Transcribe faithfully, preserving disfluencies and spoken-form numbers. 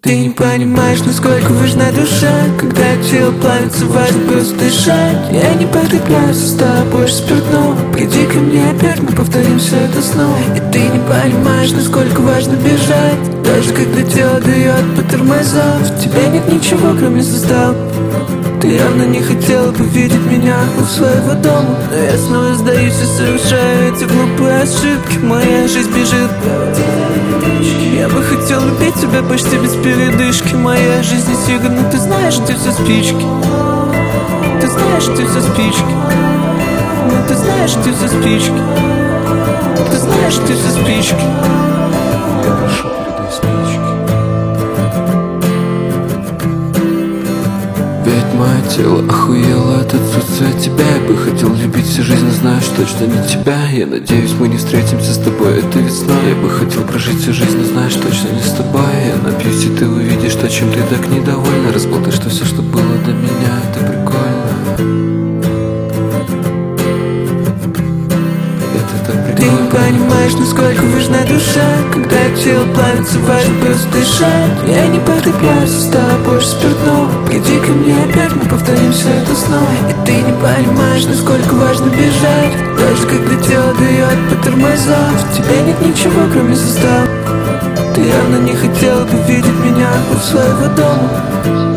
Ты не понимаешь, насколько важна душа, когда тело плавится, важно просто дышать. Я не подкрепляюсь, стало больше спиртного. Приди ко мне опять, мы повторим все это снова. И ты не понимаешь, насколько важно бежать, даже когда тело дает по тормозам. В тебе нет ничего, кроме состава. Ты явно не хотела бы видеть меня у своего дома, но я снова сдаюсь и совершаю эти глупые ошибки. Моя жизнь бежит. Я бы хотел любить тебя почти без передышки. Моя жизнь не сигарет, ты знаешь, где все спички. Ты знаешь, где все спички. Ну ты знаешь, где все спички. Ты знаешь, где все спички. Я прошу, передай спички. Ведь мое тело охуело от отсутствия тебя. Я бы хотел любить всю жизнь, но знаю, что точно не тебя. Я надеюсь, мы не встретимся с тобой этой весной. Я бы хотел прожить всю жизнь, но знаю, что точно не с тобой. Я напьюсь, и ты увидишь то, чем ты так недовольна. Разболтай, что все, что было до меня, это прикольно. Это так прикольно. Ты не понимаешь, насколько важна душа, когда тело плавится, важно просто дышать. Я не подкрепляюсь, стало больше спиртного. Приди ко мне опять, мы повторим все это снова. И ты не понимаешь, насколько важно бежать, даже когда тело дает по тормозам. В тебе нет ничего, кроме состава. Ты явно не хотела бы видеть меня у своего дома.